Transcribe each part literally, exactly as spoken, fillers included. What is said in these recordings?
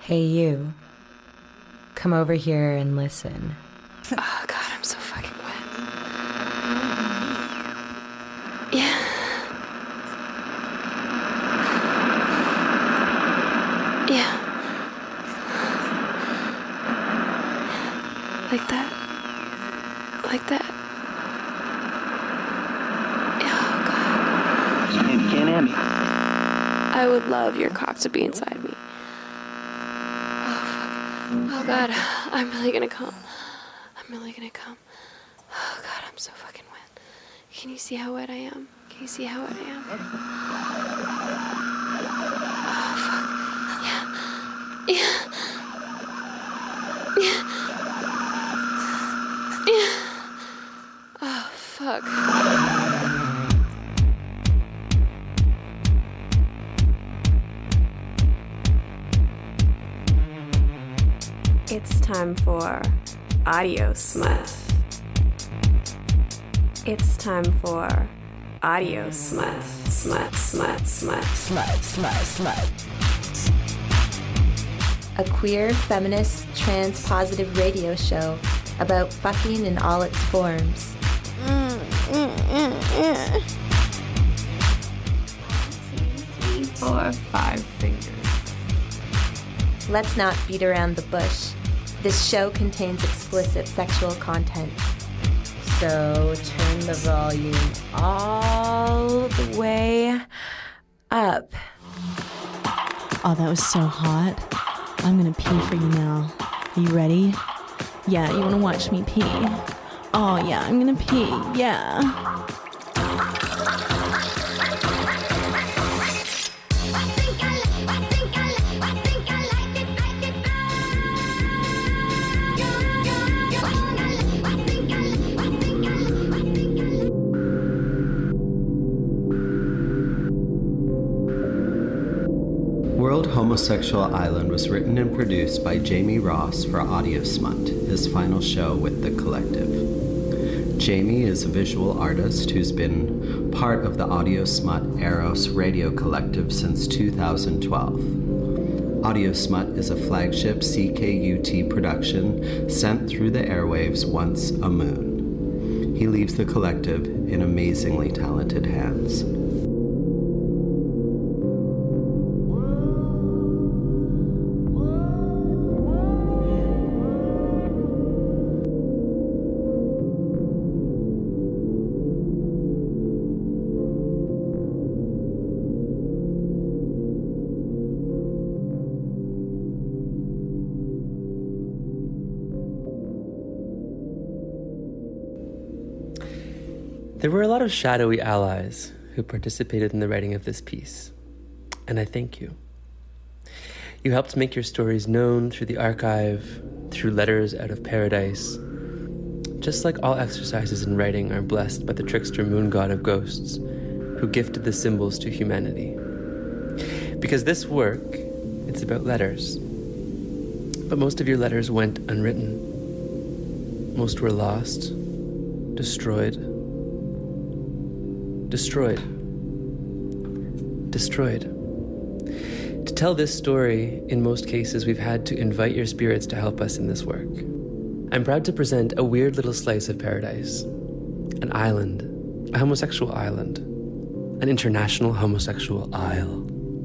Hey, you. Come over here and listen. Oh, God, I'm so fucking wet. Yeah. Yeah. Like that. Like that. Oh, God. You can't have me. I would love your cock to be inside me. Oh, fuck. Oh, God. I'm really gonna come. I'm really gonna come. Oh, God, I'm so fucking wet. Can you see how wet I am? Can you see how wet I am? Oh, fuck. Yeah. Yeah. Yeah. Yeah. Oh, fuck. It's time for Audio Smut. It's time for Audio Smut. Smut, smut, smut, smut, smut, smut. A queer, feminist, trans-positive radio show about fucking in all its forms. Mm, mm, mm, mm. Three, four, five fingers. Let's not beat around the bush. This show contains explicit sexual content. So turn the volume all the way up. Oh, that was so hot. I'm gonna pee for you now. Are you ready? Yeah, you wanna watch me pee? Oh yeah, I'm gonna pee, yeah. World Homosexual Island was written and produced by Jamie Ross for Audio Smut, his final show with The Collective. Jamie is a visual artist who's been part of the Audio Smut Eros radio collective since two thousand twelve. Audio Smut is a flagship C K U T production sent through the airwaves once a moon. He leaves the collective in amazingly talented hands. There were a lot of shadowy allies who participated in the writing of this piece, and I thank you. You helped make your stories known through the archive, through letters out of paradise, just like all exercises in writing are blessed by the trickster moon god of ghosts, who gifted the symbols to humanity. Because this work, it's about letters, but most of your letters went unwritten. Most were lost, destroyed, Destroyed. Destroyed. To tell this story, in most cases, we've had to invite your spirits to help us in this work. I'm proud to present a weird little slice of paradise. An island. A homosexual island. An international homosexual isle.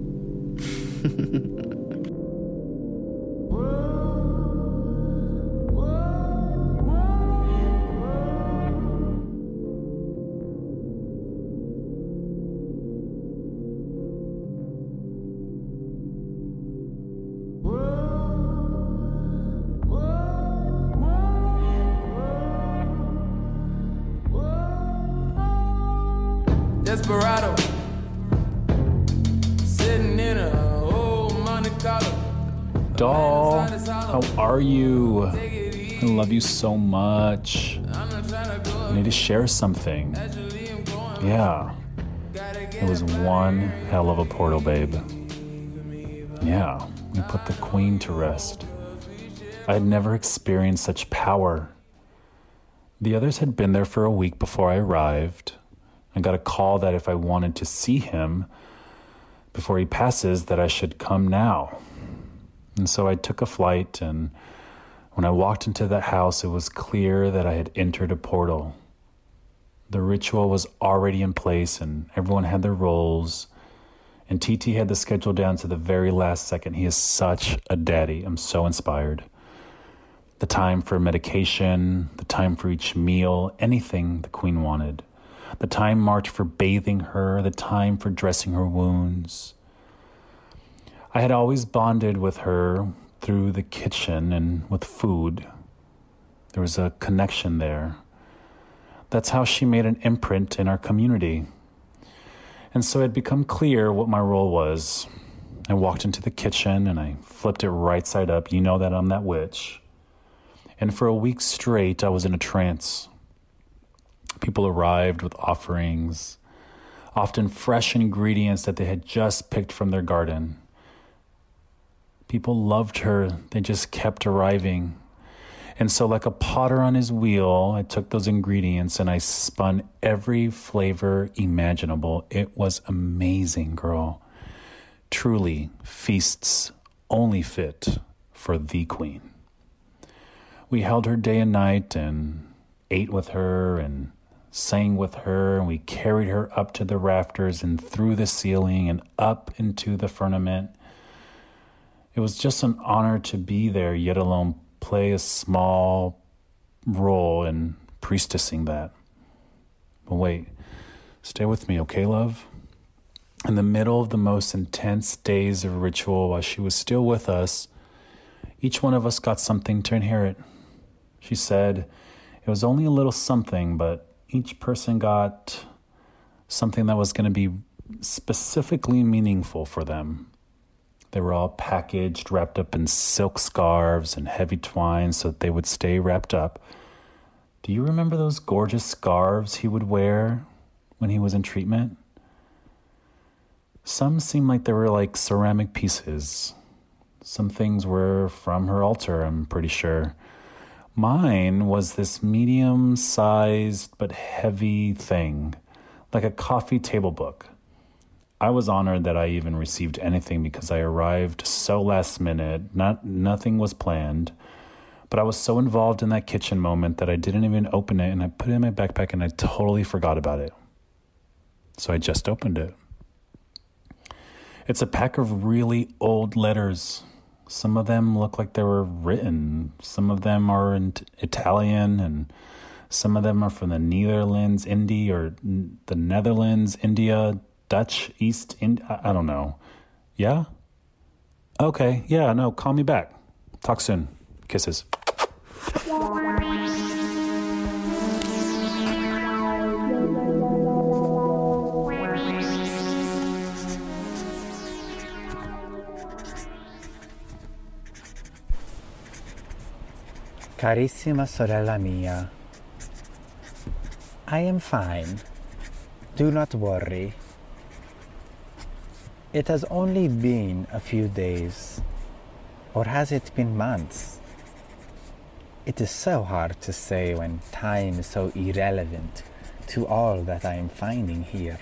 Desperado, sitting in a old Monte Carlo. Doll, how are you? I love you so much. I need to share something. Yeah, it was one hell of a portal, babe. Yeah, we put the queen to rest. I had never experienced such power. The others had been there for a week before I arrived. I got a call that if I wanted to see him before he passes, that I should come now. And so I took a flight, and when I walked into that house, it was clear that I had entered a portal. The ritual was already in place, and everyone had their roles. And T T had the schedule down to the very last second. He is such a daddy. I'm so inspired. The time for medication, the time for each meal, anything the queen wanted. The time marked for bathing her, the time for dressing her wounds. I had always bonded with her through the kitchen and with food. There was a connection there. That's how she made an imprint in our community. And so it had become clear what my role was. I walked into the kitchen and I flipped it right side up. You know that I'm that witch. And for a week straight, I was in a trance. People arrived with offerings, often fresh ingredients that they had just picked from their garden. People loved her. They just kept arriving. And so like a potter on his wheel, I took those ingredients and I spun every flavor imaginable. It was amazing, girl. Truly, feasts only fit for the queen. We held her day and night and ate with her and sang with her, and we carried her up to the rafters and through the ceiling and up into the firmament. It was just an honor to be there, yet alone play a small role in priestessing that. But wait, stay with me, okay, love? In the middle of the most intense days of ritual, while she was still with us, each one of us got something to inherit. She said it was only a little something, but each person got something that was going to be specifically meaningful for them. They were all packaged, wrapped up in silk scarves and heavy twine so that they would stay wrapped up. Do you remember those gorgeous scarves he would wear when he was in treatment? Some seemed like they were like ceramic pieces. Some things were from her altar, I'm pretty sure. Mine was this medium-sized but heavy thing, like a coffee table book. I was honored that I even received anything because I arrived so last minute. Not nothing was planned, but I was so involved in that kitchen moment that I didn't even open it, and I put it in my backpack and I totally forgot about it. So I just opened it. It's a pack of really old letters. Some of them look like they were written. Some of them are in t- Italian, and some of them are from the Netherlands, India, or n- the Netherlands, India, Dutch, East, Ind- I-, I don't know. Yeah? Okay, yeah, no, call me back. Talk soon. Kisses. Carissima sorella mia, I am fine. Do not worry. It has only been a few days, or has it been months? It is so hard to say when time is so irrelevant to all that I am finding here.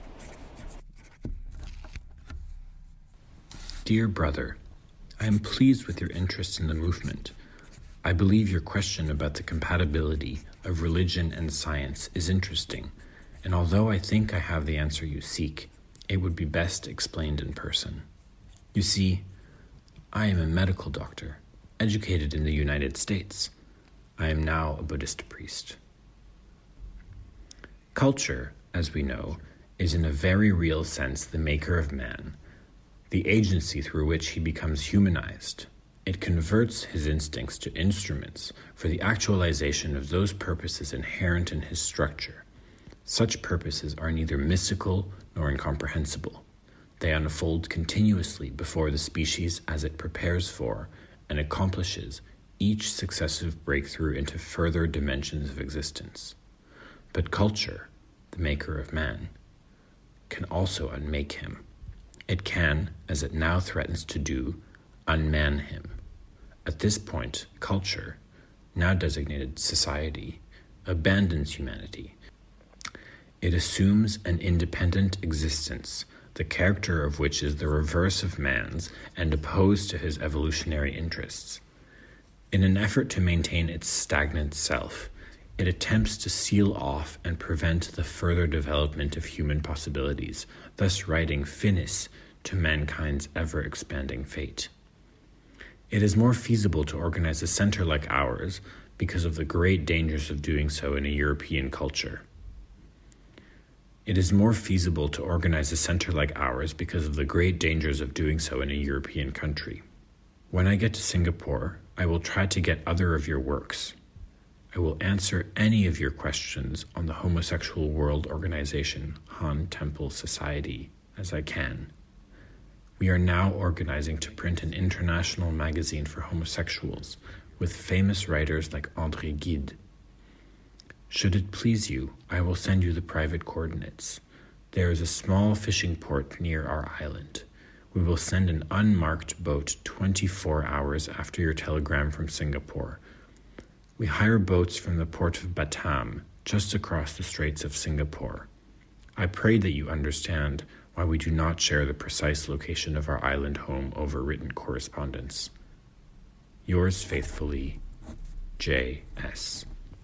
Dear brother, I am pleased with your interest in the movement. I believe your question about the compatibility of religion and science is interesting, and although I think I have the answer you seek, it would be best explained in person. You see, I am a medical doctor, educated in the United States. I am now a Buddhist priest. Culture, as we know, is in a very real sense the maker of man, the agency through which he becomes humanized. It converts his instincts to instruments for the actualization of those purposes inherent in his structure. Such purposes are neither mystical nor incomprehensible. They unfold continuously before the species as it prepares for and accomplishes each successive breakthrough into further dimensions of existence. But culture, the maker of man, can also unmake him. It can, as it now threatens to do, unman him. At this point, culture, now designated society, abandons humanity. It assumes an independent existence, the character of which is the reverse of man's and opposed to his evolutionary interests. In an effort to maintain its stagnant self, it attempts to seal off and prevent the further development of human possibilities, thus writing finis to mankind's ever-expanding fate. It is more feasible to organize a center like ours because of the great dangers of doing so in a European culture. It is more feasible to organize a center like ours because of the great dangers of doing so in a European country. When I get to Singapore, I will try to get other of your works. I will answer any of your questions on the Homosexual World Organization, Han Temple Society, as I can. We are now organizing to print an international magazine for homosexuals with famous writers like André Gide. Should it please you, I will send you the private coordinates. There is a small fishing port near our island. We will send an unmarked boat twenty-four hours after your telegram from Singapore. We hire boats from the port of Batam, just across the Straits of Singapore. I pray that you understand why we do not share the precise location of our island home over written correspondence. Yours faithfully, J S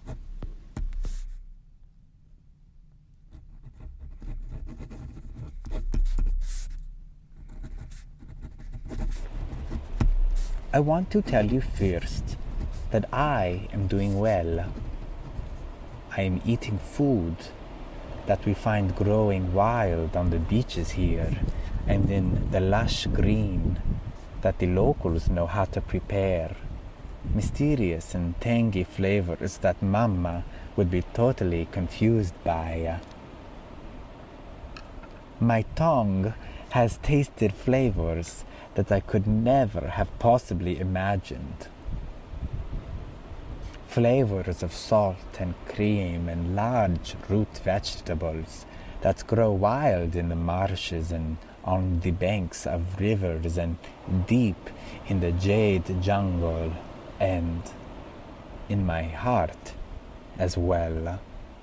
I want to tell you first that I am doing well. I am eating food that we find growing wild on the beaches here and in the lush green that the locals know how to prepare. Mysterious and tangy flavors that Mama would be totally confused by. My tongue has tasted flavors that I could never have possibly imagined. Flavors of salt and cream and large root vegetables that grow wild in the marshes and on the banks of rivers and deep in the jade jungle and in my heart as well.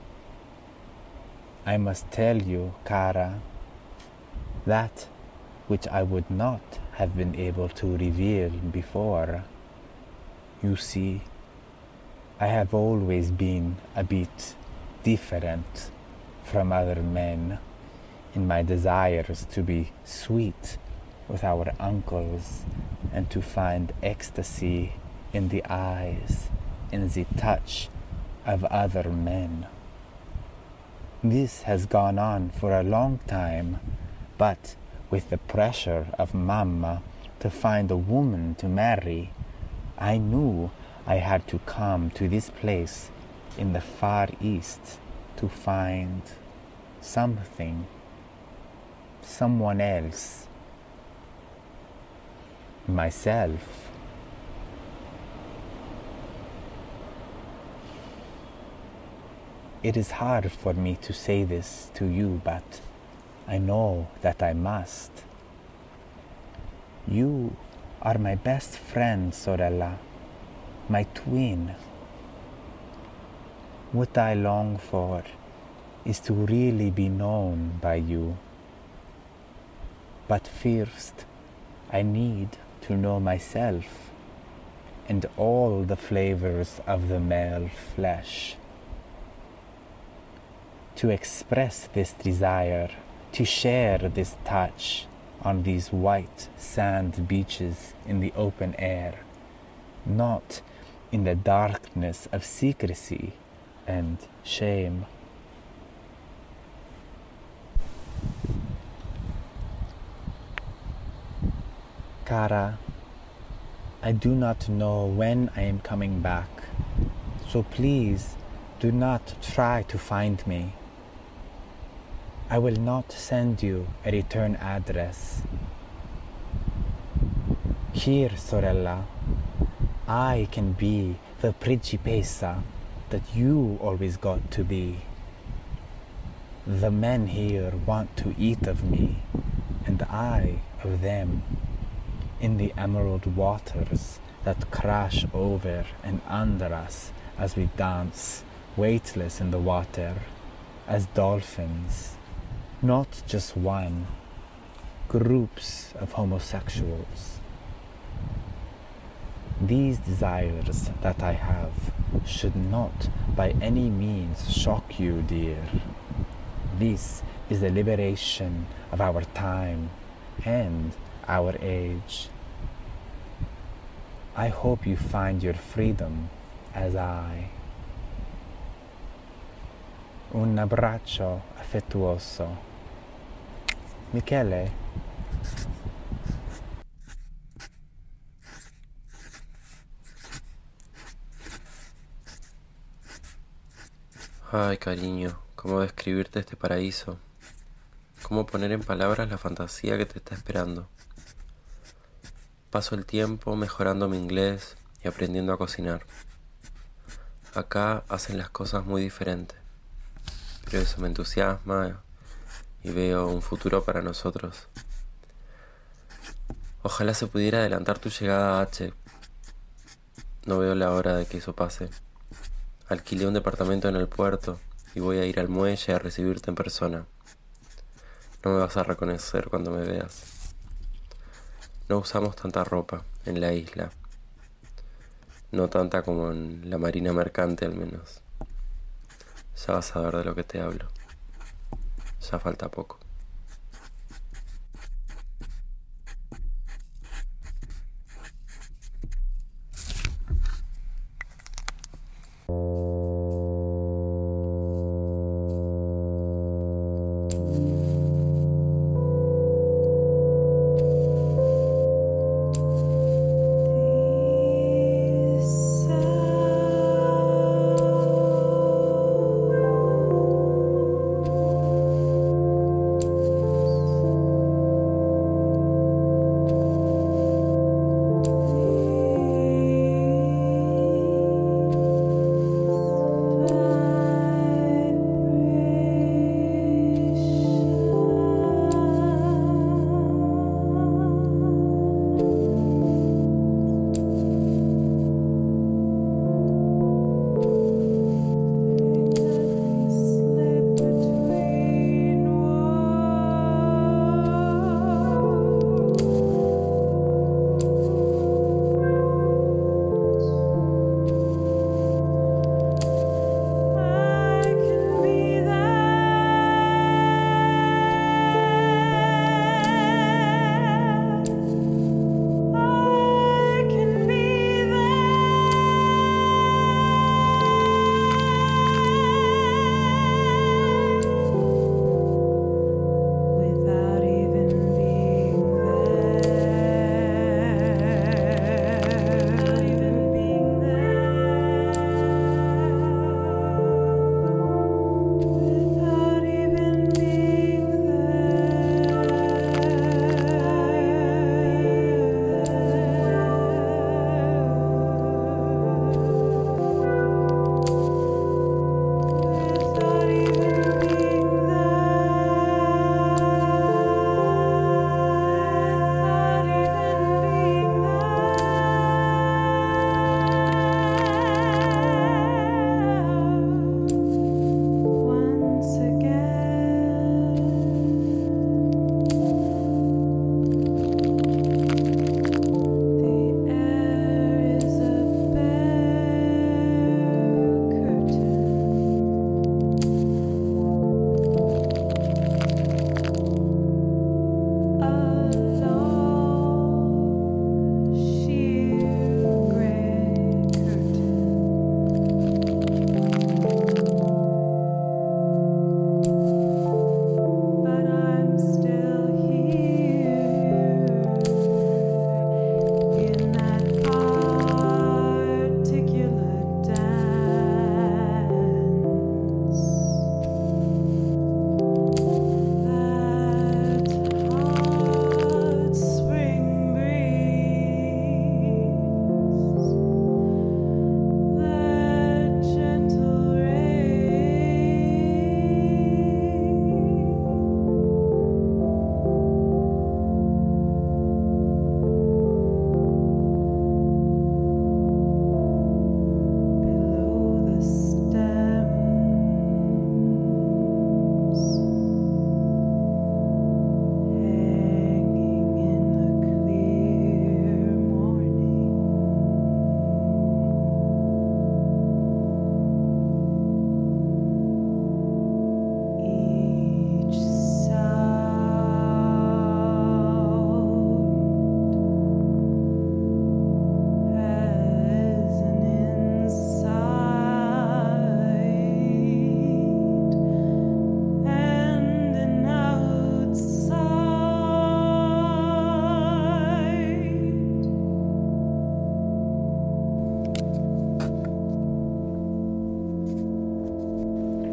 I must tell you, Cara, that which I would not have been able to reveal before. You see, I have always been a bit different from other men in my desires to be sweet with our uncles and to find ecstasy in the eyes and the touch of other men. This has gone on for a long time, but with the pressure of Mama to find a woman to marry, I knew I had to come to this place in the Far East to find something, someone else, myself. It is hard for me to say this to you, but I know that I must. You are my best friend, Sorella, my twin. What I long for is to really be known by you. But first, I need to know myself and all the flavors of the male flesh. To express this desire, to share this touch on these white sand beaches in the open air, not in the darkness of secrecy and shame. Cara, I do not know when I am coming back, so please do not try to find me. I will not send you a return address. Here, Sorella, I can be the principessa that you always got to be. The men here want to eat of me, and I of them, in the emerald waters that crash over and under us as we dance, weightless in the water, as dolphins. Not just one, groups of homosexuals. These desires that I have should not by any means shock you, dear. This is the liberation of our time and our age. I hope you find your freedom as I. Un abbraccio affettuoso. Michele. Ay, cariño, ¿cómo describirte este paraíso? ¿Cómo poner en palabras la fantasía que te está esperando? Paso el tiempo mejorando mi inglés y aprendiendo a cocinar. Acá hacen las cosas muy diferentes, pero eso me entusiasma y veo un futuro para nosotros. Ojalá se pudiera adelantar tu llegada a H. No veo la hora de que eso pase. Alquilé un departamento en el puerto y voy a ir al muelle a recibirte en persona. No me vas a reconocer cuando me veas. No usamos tanta ropa en la isla. No tanta como en la marina mercante al menos. Ya vas a ver de lo que te hablo. Ya falta poco.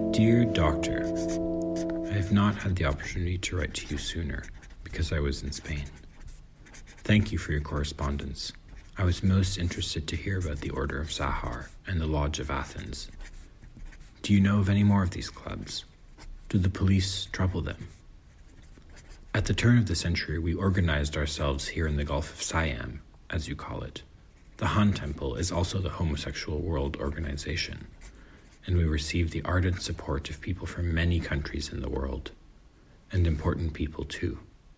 Dear Doctor, I have not had the opportunity to write to you sooner because I was in Spain. Thank you for your correspondence. I was most interested to hear about the Order of Zahar and the Lodge of Athens. Do you know of any more of these clubs? Do the police trouble them? At the turn of the century, we organized ourselves here in the Gulf of Siam, as you call it. The Han Temple is also the Homosexual World Organization, and we received the ardent support of people from many countries in the world, and important people too.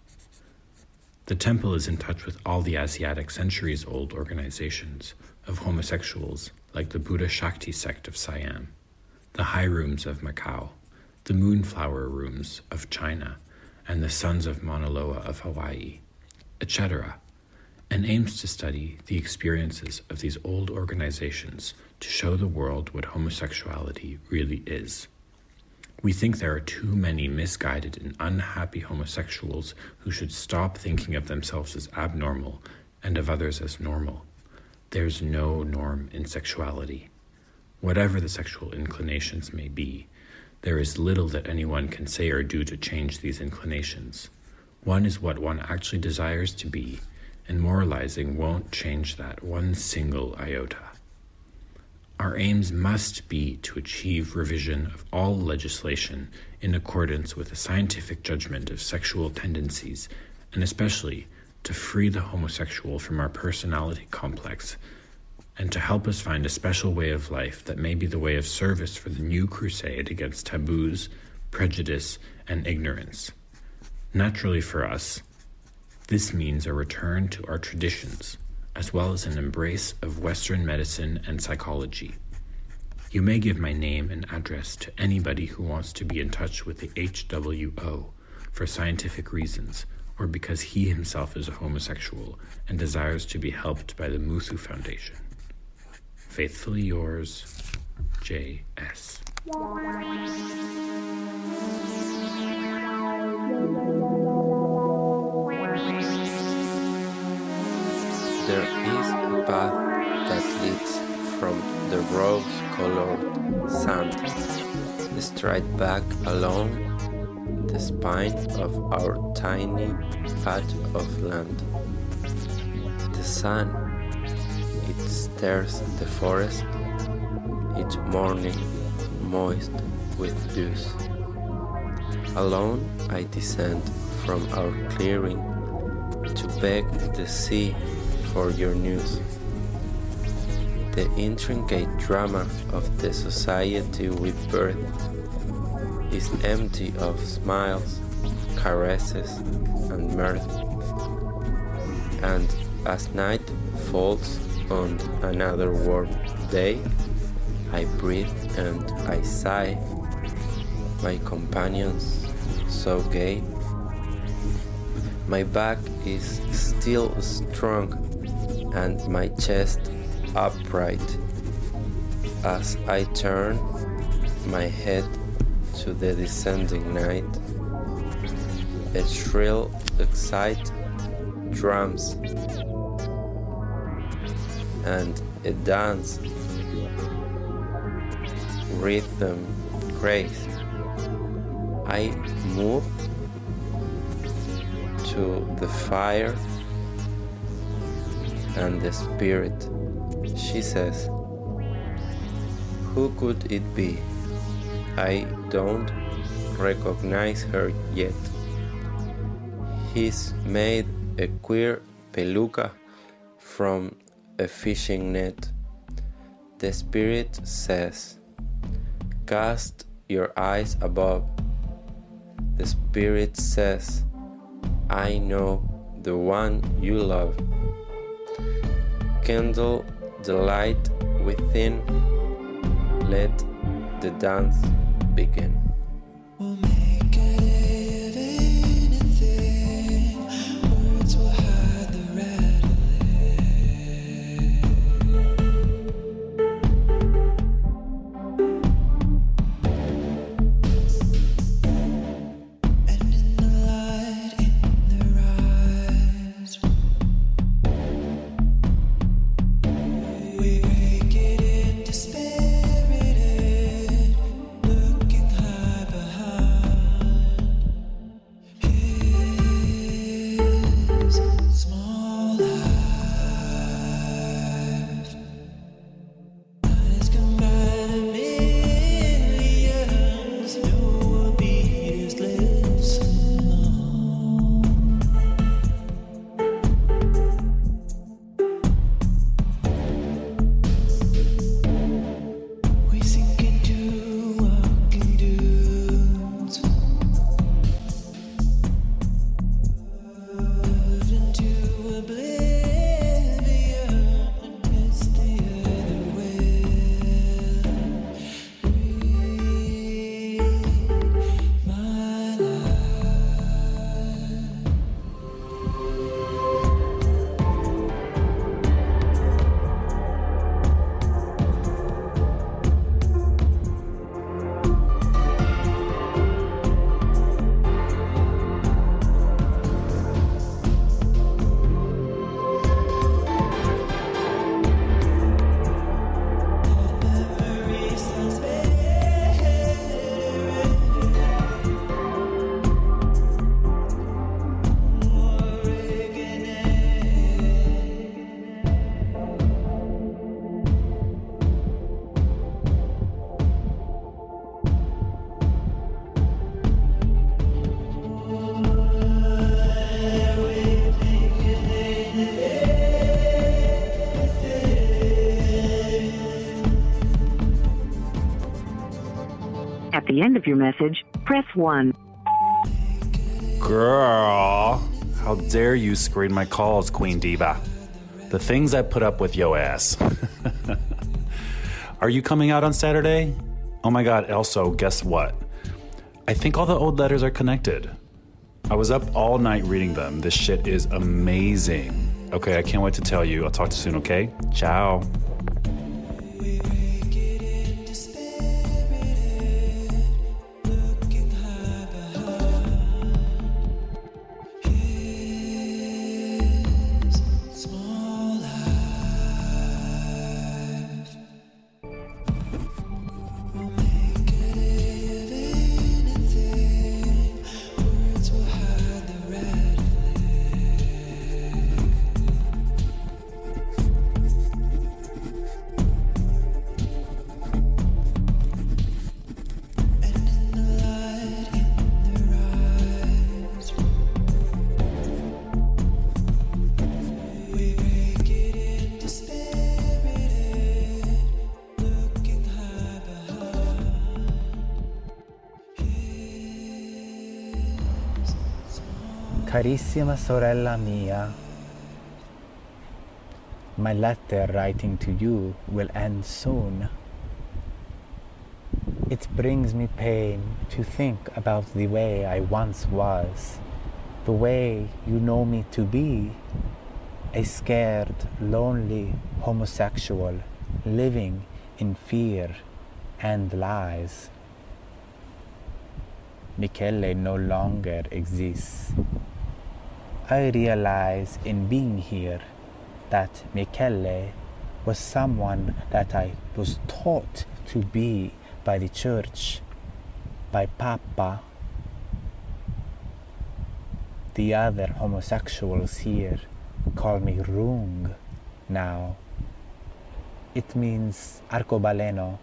The temple is in touch with all the Asiatic centuries-old organizations of homosexuals like the Buddha Shakti sect of Siam, the High Rooms of Macau, the Moonflower Rooms of China, and the Sons of Mauna Loa of Hawaii, et cetera, and aims to study the experiences of these old organizations to show the world what homosexuality really is. We think there are too many misguided and unhappy homosexuals who should stop thinking of themselves as abnormal and of others as normal. There's no norm in sexuality. Whatever the sexual inclinations may be, there is little that anyone can say or do to change these inclinations. One is what one actually desires to be, and moralizing won't change that one single iota. Our aims must be to achieve revision of all legislation in accordance with a scientific judgment of sexual tendencies, and especially to free the homosexual from our personality complex, and to help us find a special way of life that may be the way of service for the new crusade against taboos, prejudice, and ignorance. Naturally for us, this means a return to our traditions, as well as an embrace of Western medicine and psychology. You may give my name and address to anybody who wants to be in touch with the H W O for scientific reasons, or because he himself is a homosexual and desires to be helped by the Muthu Foundation. Faithfully yours, J S There is a path that leads from the rose-colored sand straight back along the spine of our tiny patch of land. The sun, it stirs the forest, each morning moist with dews. Alone I descend from our clearing to beg the sea for your news. The intricate drama of the society we birth is empty of smiles, caresses, and mirth. And as night falls on another warm day, I breathe and I sigh, my companions so gay. My back is still strong and my chest upright as I turn my head to the descending night. A shrill excite drums and a dance rhythm grace. I move to the fire and the spirit. She says, who could it be? I don't recognize her yet. He's made a queer peluca from a fishing net. The spirit says, cast your eyes above. The spirit says, I know the one you love. Kindle the light within, let the dance begin. We'll make a day of anything. Words will hide the and in the light, in their eyes, we break it into spirited, looking At the end of your message, press one. Girl, how dare you screen my calls, Queen Diva? The things I put up with yo ass. Are you coming out on Saturday? Oh my god, also, guess what? I think all the old letters are connected. I was up all night reading them. This shit is amazing. Okay, I can't wait to tell you. I'll talk to you soon, okay? Ciao. Carissima sorella mia, my letter writing to you will end soon. It brings me pain to think about the way I once was, the way you know me to be, a scared, lonely homosexual living in fear and lies. Michele no longer exists. I realize in being here that Michele was someone that I was taught to be by the church, by Papa. The other homosexuals here call me Rung now. It means arcobaleno.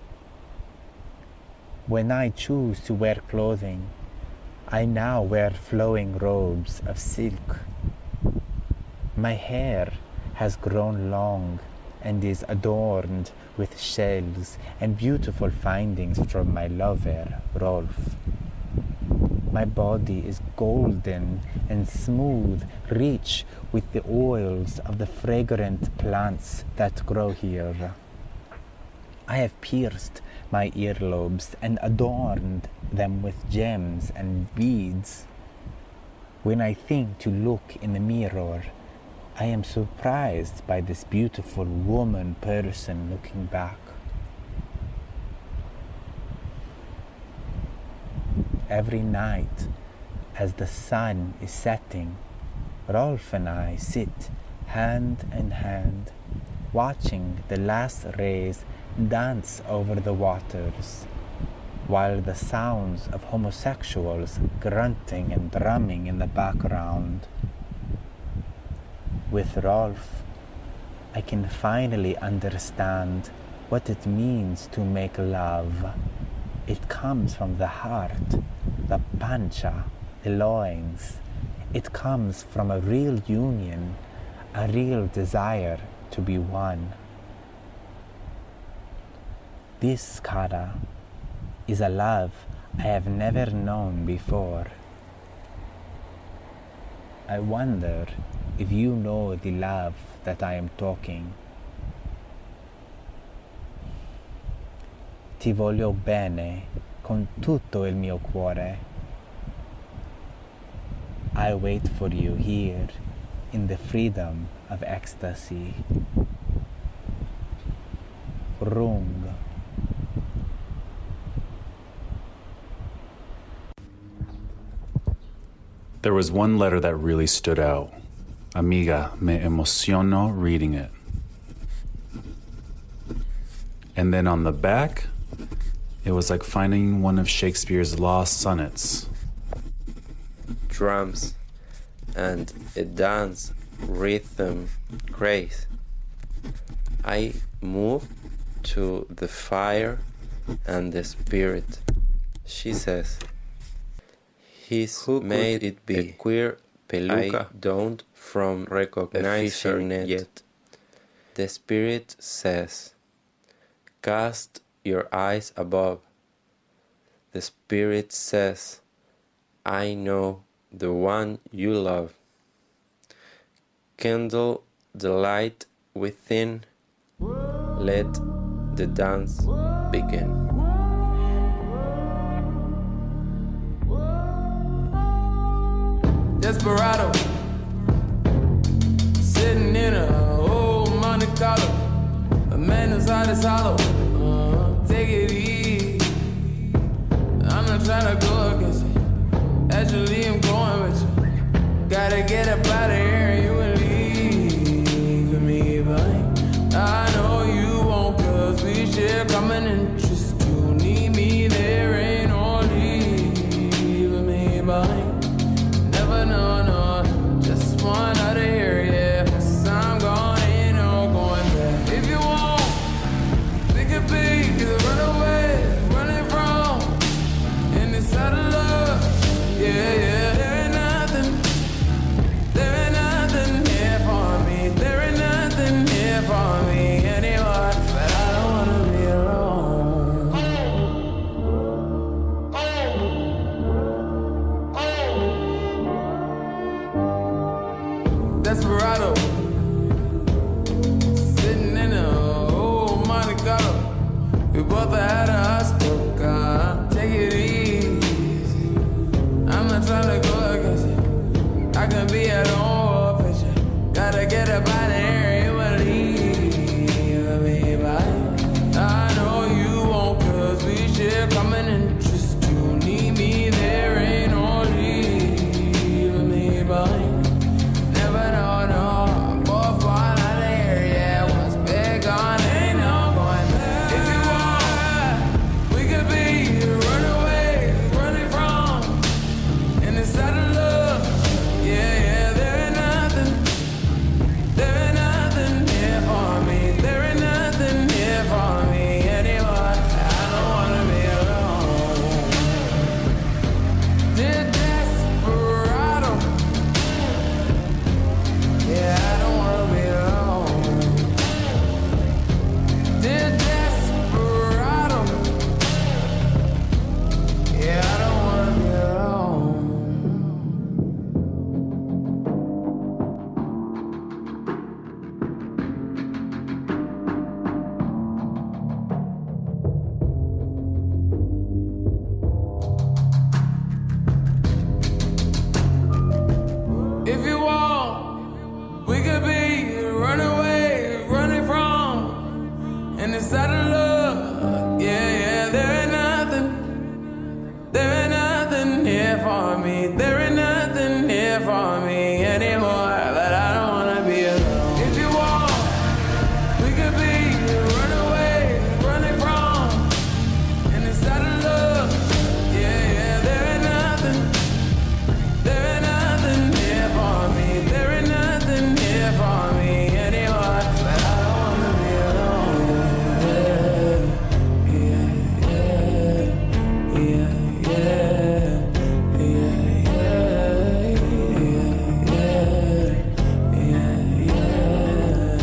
When I choose to wear clothing, I now wear flowing robes of silk. My hair has grown long and is adorned with shells and beautiful findings from my lover, Rolf. My body is golden and smooth, rich with the oils of the fragrant plants that grow here. I have pierced my earlobes and adorned them with gems and beads. When I think to look in the mirror, I am surprised by this beautiful woman person looking back. Every night, as the sun is setting, Rolf and I sit hand in hand, watching the last rays dance over the waters, while the sounds of homosexuals grunting and drumming in the background. With Rolf, I can finally understand what it means to make love. It comes from the heart, the pancha, the loins. It comes from a real union, a real desire to be one. This, Cara, is a love I have never known before. I wonder if you know the love that I am talking. Ti voglio bene con tutto il mio cuore. I wait for you here in the freedom of ecstasy. Rung. There was one letter that really stood out. Amiga, me emociono reading it. And then on the back, it was like finding one of Shakespeare's lost sonnets. Drums and a dance, rhythm, grace. I move to the fire and the spirit. She says, he's Who made it be a queer peluca. I don't from recognize her yet. The spirit says, cast your eyes above. The Spirit says, I know the one you love. Kindle the light within. Let the dance begin. Desperado, sitting in a old Monte Carlo. A man whose heart is hollow. Uh, take it easy. I'm not trying to go against it. Actually, I'm going with you. Gotta get up out of here and you will leave me behind. I know you won't, cause we share common interest. You need me, there ain't no leaving me behind. Never know, no, just one out of here, yeah. Cause I'm gone, ain't no going back. If you want, we could be the runaway, running from, in this out of love, yeah, yeah. There ain't nothing, there ain't nothing here for me. There ain't nothing here for me anymore. But I don't wanna be alone. Desperado, sitting in a old Monte Carlo. We both had a hospital car. Take it easy. I'm not trying to go against it. I can be at home with you. Gotta get up out of here. You will leave me behind. I know you won't, cause we share common interest. You need me, there ain't no leaving me behind. Never know, no, I'm both one out of here, yeah. Once big gone, ain't no going back. If you want, we could be the runaway, running from, in this out of love, yeah, yeah. There ain't nothing, there ain't nothing here for me. There ain't nothing here for me anymore. I don't wanna be alone. Dear desperado, yeah, I don't wanna be alone. Dear desperado, yeah, I don't wanna be alone. If you want, we could be the runaway, running from, and it's out of love, yeah, yeah. There ain't nothing, there ain't nothing here for me. There ain't nothing here for me anymore. But I don't wanna be alone. If you want, we could be the runaway, running from, and it's out of love, yeah, yeah. There ain't nothing, there ain't nothing here for me. There ain't nothing here for me anymore. But I don't wanna be alone. Yeah, yeah, yeah, yeah, yeah, yeah, yeah, yeah, yeah,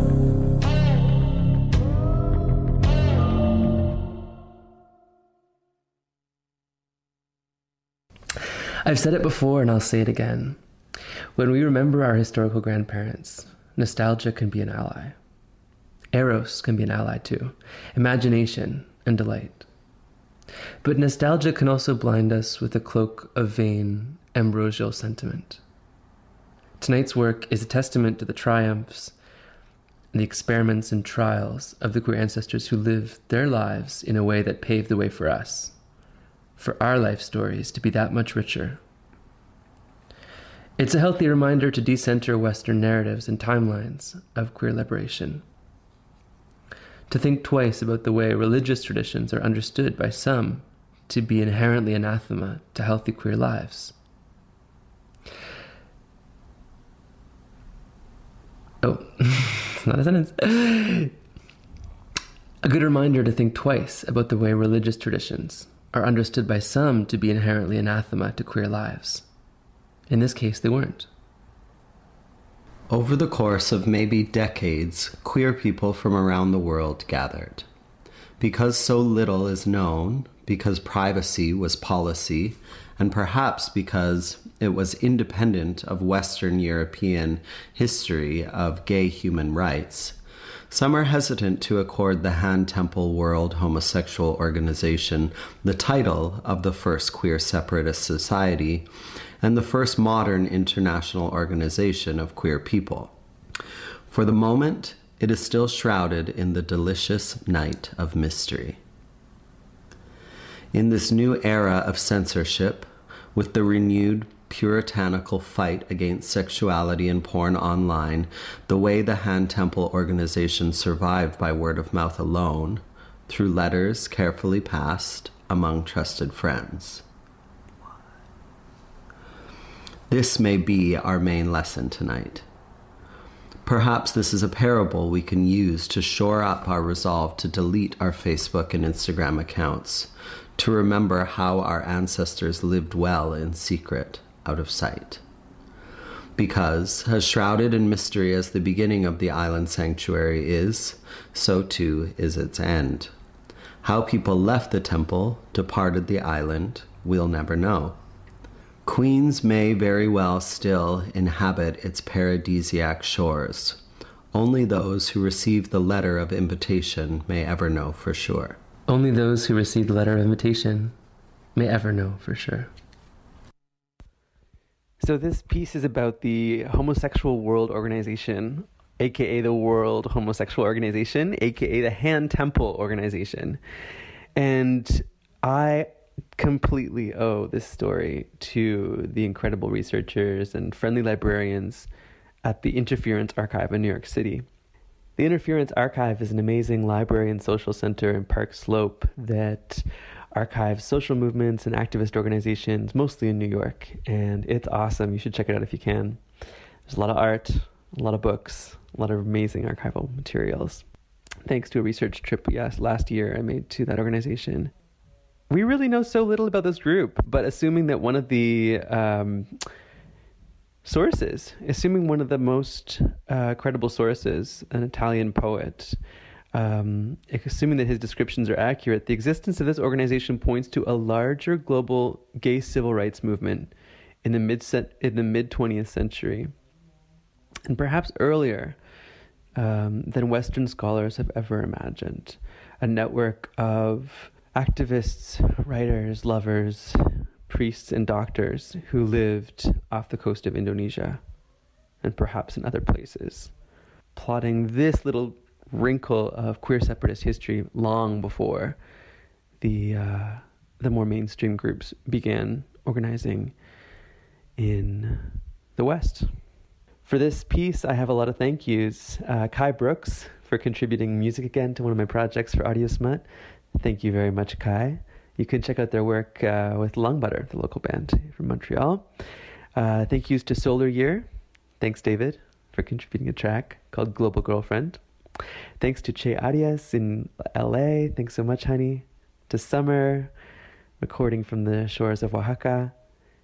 I've said it before and I'll say it again. When we remember our historical grandparents, nostalgia can be an ally. Eros can be an ally too. Imagination and delight. But nostalgia can also blind us with a cloak of vain, ambrosial sentiment. Tonight's work is a testament to the triumphs and the experiments and trials of the queer ancestors who lived their lives in a way that paved the way for us, for our life stories to be that much richer. It's a healthy reminder to decenter Western narratives and timelines of queer liberation. To think twice about the way religious traditions are understood by some to be inherently anathema to healthy queer lives. Oh, it's not a sentence. A good reminder to think twice about the way religious traditions are understood by some to be inherently anathema to queer lives. In this case, they weren't. Over the course of maybe decades, queer people from around the world gathered. Because so little is known, because privacy was policy, and perhaps because it was independent of Western European history of gay human rights, some are hesitant to accord the Han Temple World Homosexual Organization the title of the first queer separatist society and the first modern international organization of queer people. For the moment, it is still shrouded in the delicious night of mystery. In this new era of censorship, with the renewed puritanical fight against sexuality and porn online, the way the Han Temple organization survived by word of mouth alone, through letters carefully passed among trusted friends. This may be our main lesson tonight. Perhaps this is a parable we can use to shore up our resolve to delete our Facebook and Instagram accounts, to remember how our ancestors lived well in secret, out of sight. Because, as shrouded in mystery as the beginning of the island sanctuary is, so too is its end. How people left the temple, departed the island, we'll never know. Queens may very well still inhabit its paradisiac shores. Only those who receive the letter of invitation may ever know for sure. Only those who receive the letter of invitation may ever know for sure. So this piece is about the Homosexual World Organization, aka the World Homosexual Organization, aka the Han Temple Organization. And I completely owe this story to the incredible researchers and friendly librarians at the Interference Archive in New York City. The Interference Archive is an amazing library and social center in Park Slope that archives social movements and activist organizations, mostly in New York, and it's awesome. You should check it out if you can. There's a lot of art, a lot of books, a lot of amazing archival materials. Thanks to a research trip yes, last year I made to that organization. We really know so little about this group, but assuming that one of the um, sources, assuming one of the most uh, credible sources, an Italian poet, um, assuming that his descriptions are accurate, the existence of this organization points to a larger global gay civil rights movement in the mid in the mid twentieth century, and perhaps earlier um, than Western scholars have ever imagined. A network of activists, writers, lovers, priests, and doctors who lived off the coast of Indonesia and perhaps in other places, plotting this little wrinkle of queer separatist history long before the uh, the more mainstream groups began organizing in the West. For this piece, I have a lot of thank yous. Uh, Kai Brooks for contributing music again to one of my projects for Audio Smut. Thank you very much, Kai. You can check out their work uh, with Lung Butter, the local band from Montreal. Uh, thank yous to Solar Year. Thanks, David, for contributing a track called Global Girlfriend. Thanks to Che Arias in L A. Thanks so much, honey. To Summer, recording from the shores of Oaxaca.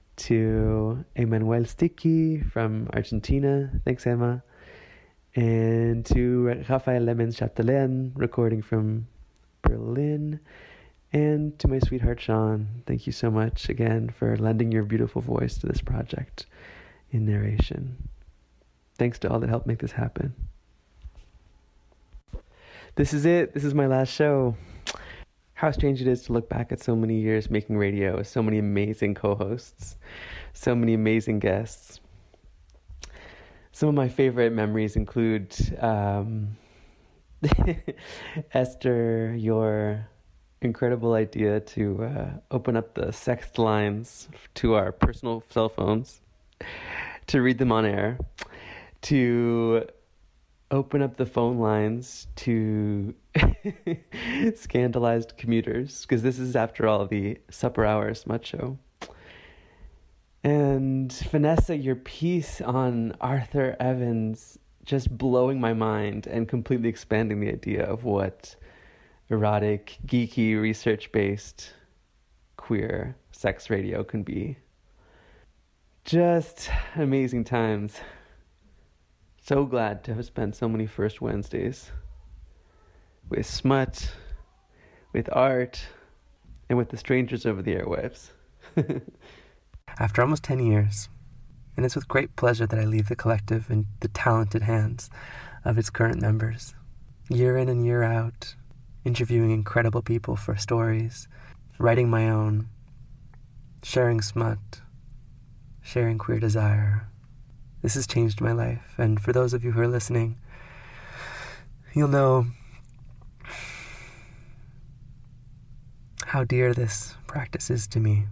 To Emanuel Sticky from Argentina. Thanks, Emma. And to Rafael Lemens Chapdelaine, recording from Berlin. And to my sweetheart Sean, thank you so much again for lending your beautiful voice to this project in narration. Thanks to all that helped make this happen. This is it. This is my last show. How strange it is to look back at so many years making radio with so many amazing co-hosts, so many amazing guests. Some of my favorite memories include um, Esther, your incredible idea to uh, open up the sext lines to our personal cell phones, to read them on air, to open up the phone lines to scandalized commuters, because this is, after all, the Supper Hour Smut Show. And Vanessa, your piece on Arthur Evans, just blowing my mind and completely expanding the idea of what erotic, geeky, research-based queer sex radio can be. Just amazing times. So glad to have spent so many first Wednesdays with smut, with art, and with the strangers over the airwaves. After almost ten years, and it's with great pleasure that I leave the collective in the talented hands of its current members. Year in and year out, interviewing incredible people for stories, writing my own, sharing smut, sharing queer desire. This has changed my life, and for those of you who are listening, you'll know how dear this practice is to me,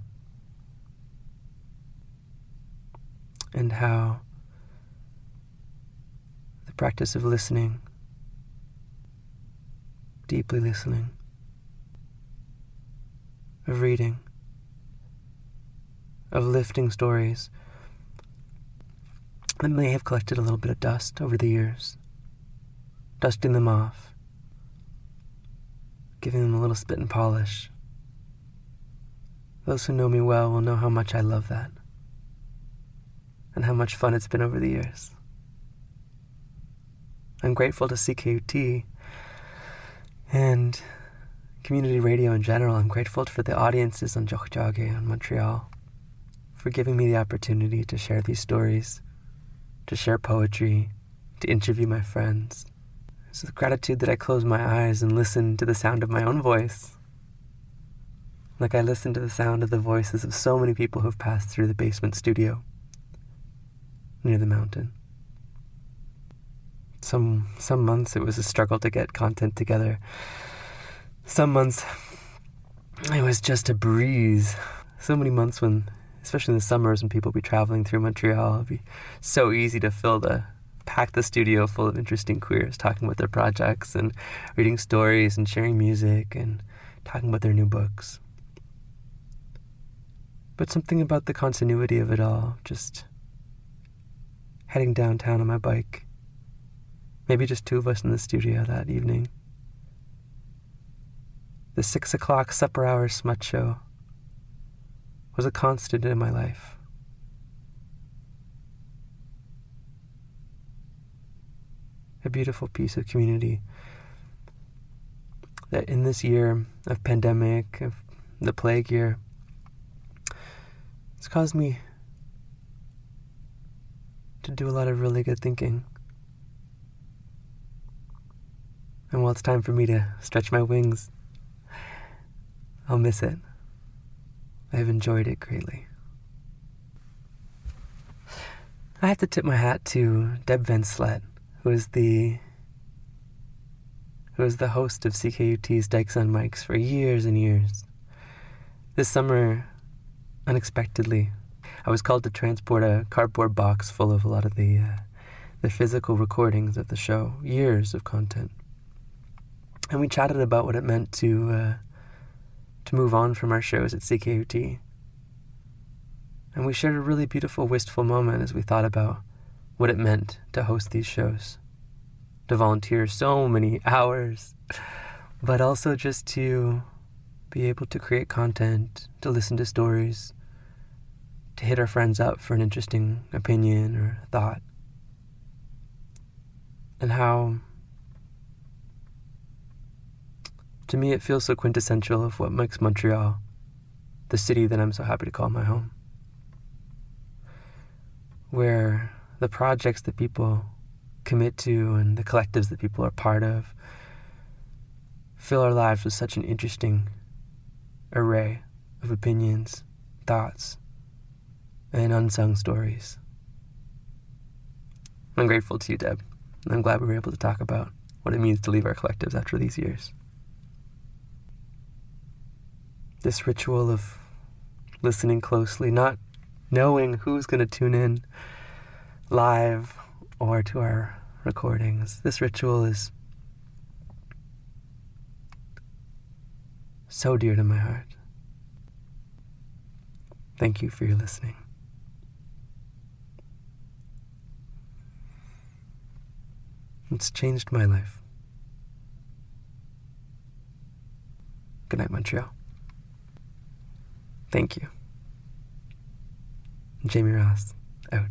and how the practice of listening, deeply listening, of reading, of lifting stories that may have collected a little bit of dust over the years, dusting them off, giving them a little spit and polish. Those who know me well will know how much I love that, and how much fun it's been over the years. I'm grateful to C K U T and community radio in general. I'm grateful for the audiences on Tiohtià:ke and Montreal for giving me the opportunity to share these stories, to share poetry, to interview my friends. It's with gratitude that I close my eyes and listen to the sound of my own voice, like I listen to the sound of the voices of so many people who've passed through the basement studio near the mountain. Some some months it was a struggle to get content together. Some months it was just a breeze. So many months when, especially in the summers when people would be traveling through Montreal, it'd be so easy to fill the, pack the studio full of interesting queers talking about their projects and reading stories and sharing music and talking about their new books. But something about the continuity of it all, just heading downtown on my bike, maybe just two of us in the studio that evening. The six o'clock supper hour smut show was a constant in my life. A beautiful piece of community that in this year of pandemic, of the plague year, it's caused me to do a lot of really good thinking. And while it's time for me to stretch my wings, I'll miss it. I've enjoyed it greatly. I have to tip my hat to Deb Van Slet, who is the who is the host of C K U T's Dykes on Mics for years and years. This summer, unexpectedly, I was called to transport a cardboard box full of a lot of the uh, the physical recordings of the show, years of content. And we chatted about what it meant to uh, to move on from our shows at C K U T. And we shared a really beautiful, wistful moment as we thought about what it meant to host these shows, to volunteer so many hours, but also just to be able to create content, to listen to stories, to hit our friends up for an interesting opinion or thought. And how, to me, it feels so quintessential of what makes Montreal the city that I'm so happy to call my home, where the projects that people commit to and the collectives that people are part of fill our lives with such an interesting array of opinions, thoughts, and unsung stories. I'm grateful to you, Deb, and I'm glad we were able to talk about what it means to leave our collectives after these years. This ritual of listening closely, not knowing who's going to tune in live or to our recordings. This ritual is so dear to my heart. Thank you for your listening. It's changed my life. Good night, Montreal. Thank you. Jamie Ross, out.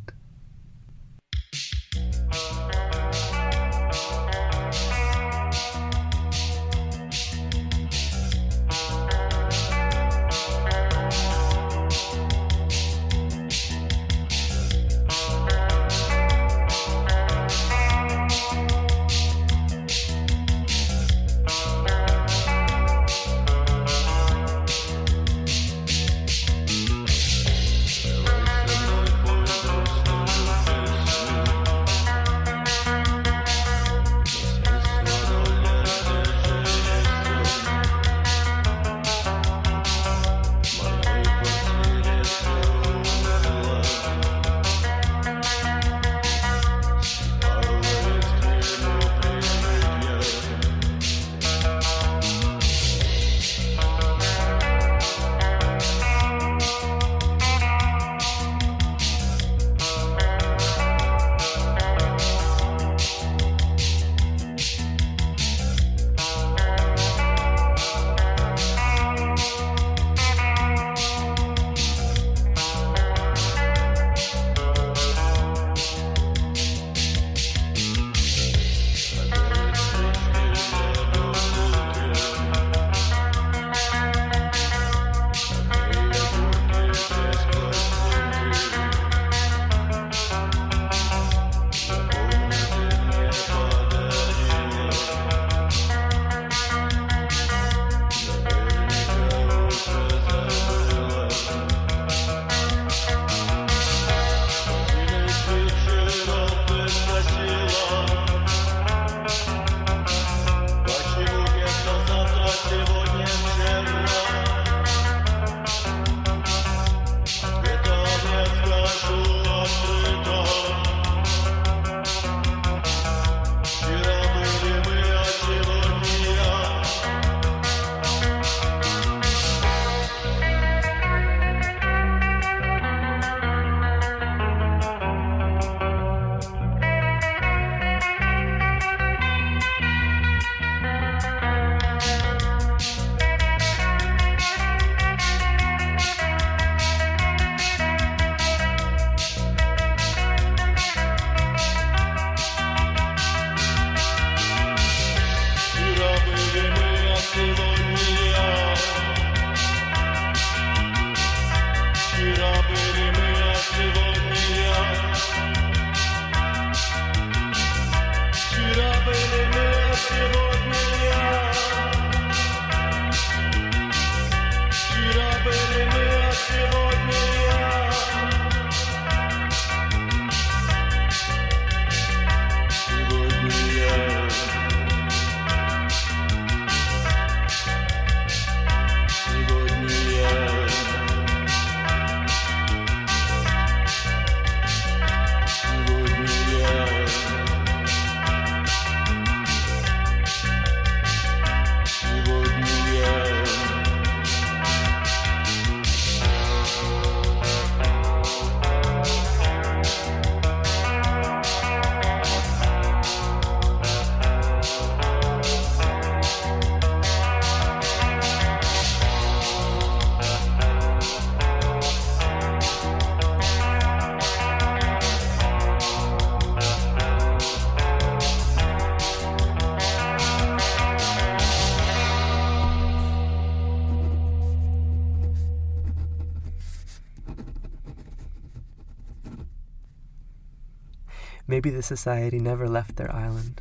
Maybe the society never left their island.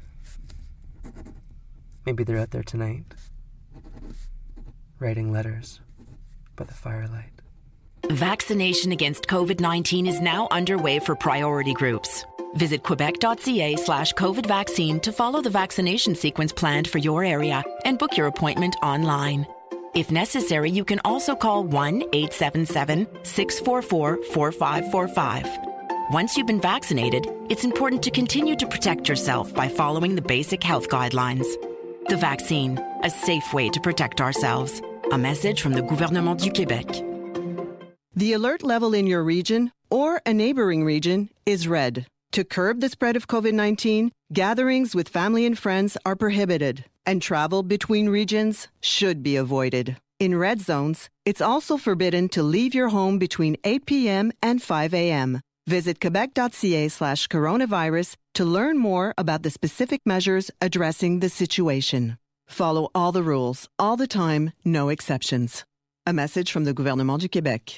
Maybe they're out there tonight, writing letters by the firelight. Vaccination against COVID nineteen is now underway for priority groups. Visit quebec.ca slash COVID vaccine to follow the vaccination sequence planned for your area and book your appointment online. If necessary, you can also call one eight seven seven, six four four, four five four five. Once you've been vaccinated, it's important to continue to protect yourself by following the basic health guidelines. The vaccine, a safe way to protect ourselves. A message from the Gouvernement du Québec. The alert level in your region or a neighboring region is red. To curb the spread of COVID nineteen, gatherings with family and friends are prohibited, and travel between regions should be avoided. In red zones, it's also forbidden to leave your home between eight p.m. and five a.m. Visit quebec.ca slash coronavirus to learn more about the specific measures addressing the situation. Follow all the rules, all the time, no exceptions. A message from the Gouvernement du Québec.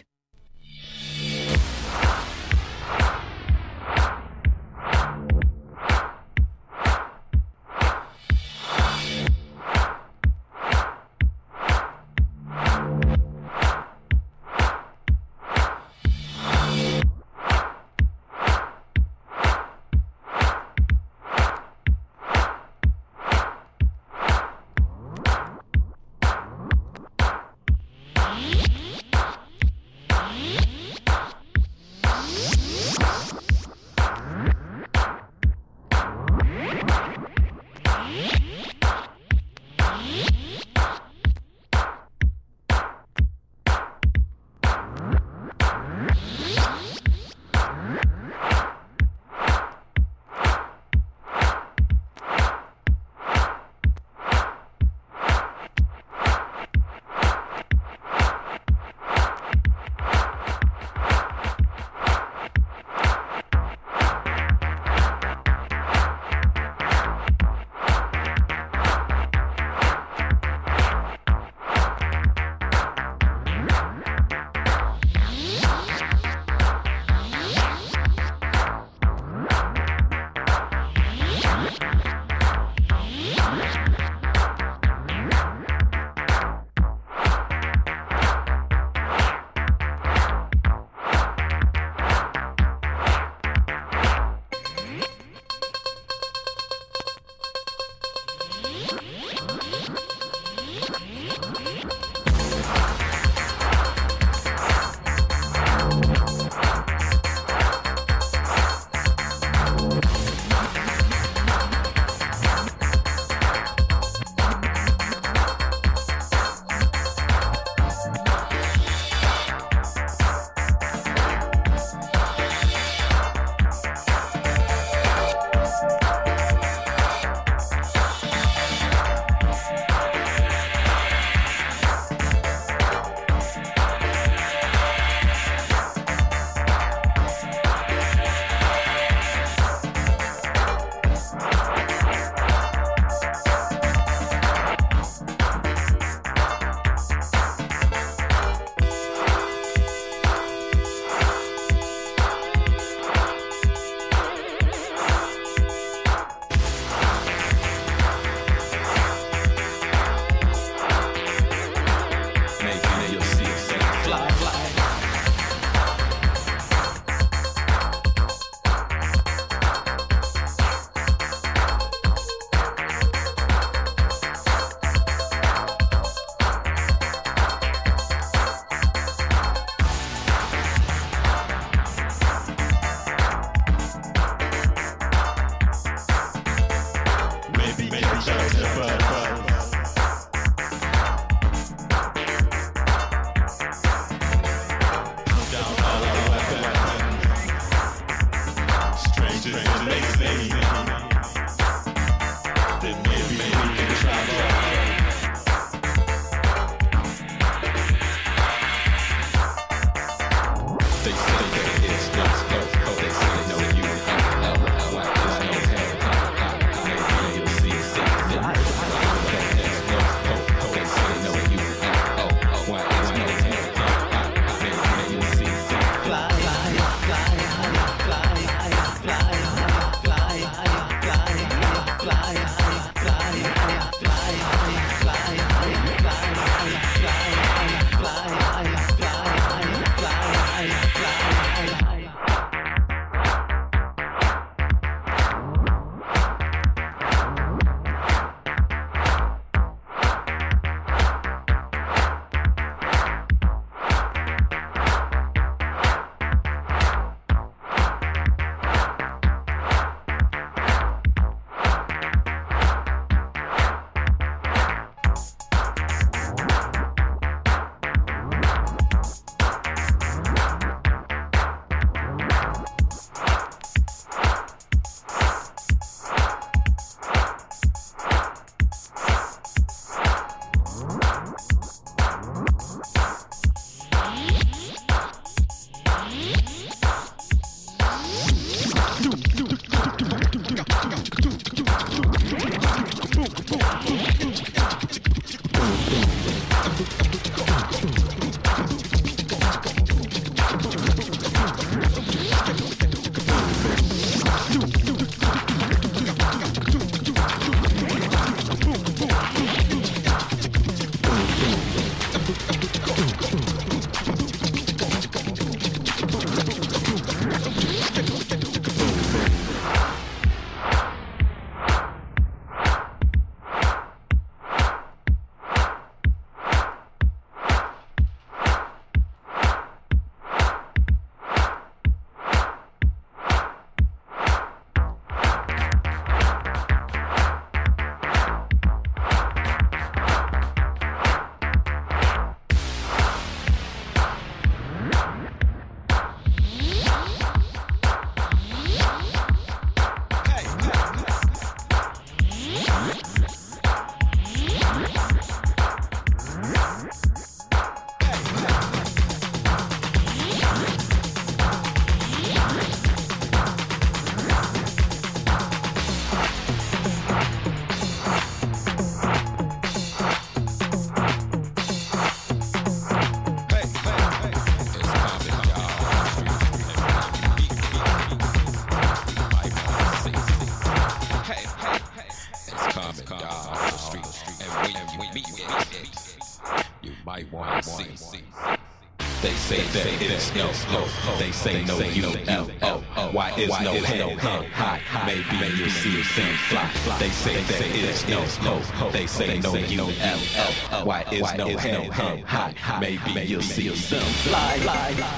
They say there is no hope. They say no U L O. Why is no head high? Maybe you'll see them fly. They say there is no hope. They say no U L O. Why is no head high? Maybe you'll see them fly.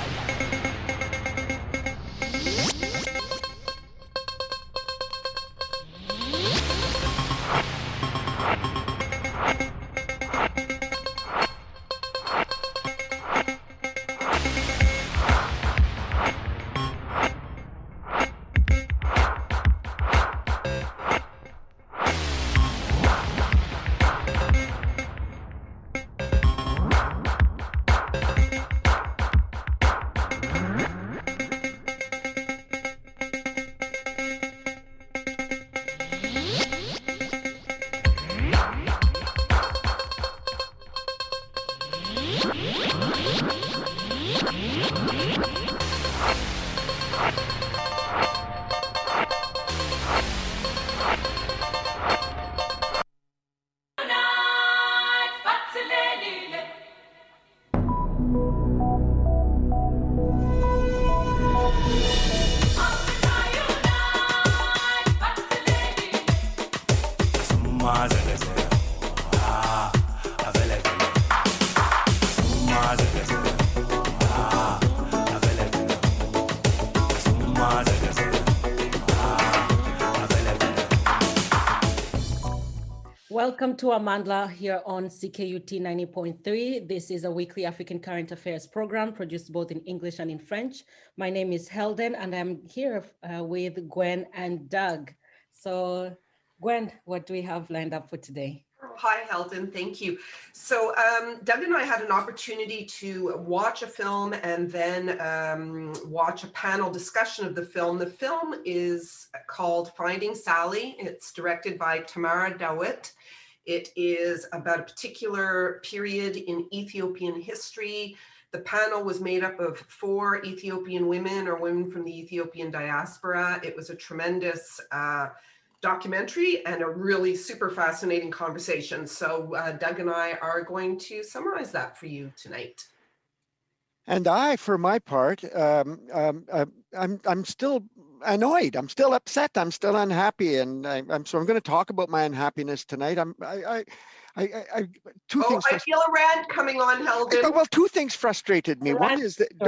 Welcome to Amandla here on C K U T ninety point three. This is a weekly African current affairs program produced both in English and in French. My name is Helden and I'm here uh, with Gwen and Doug. So Gwen, what do we have lined up for today? Hi, Helden. Thank you. So um, Doug and I had an opportunity to watch a film and then um, watch a panel discussion of the film. The film is called Finding Sally. It's directed by Tamara Dawit. It is about a particular period in Ethiopian history. The panel was made up of four Ethiopian women or women from the Ethiopian diaspora. It was a tremendous uh, documentary and a really super fascinating conversation. So uh, Doug and I are going to summarize that for you tonight. And I, for my part, um, um, uh, I'm I'm still annoyed. I'm still upset. I'm still unhappy, and I, I'm so I'm going to talk about my unhappiness tonight. I'm I I I, I two oh, things. I feel a rant coming on, Helden. Well, two things frustrated me. One is that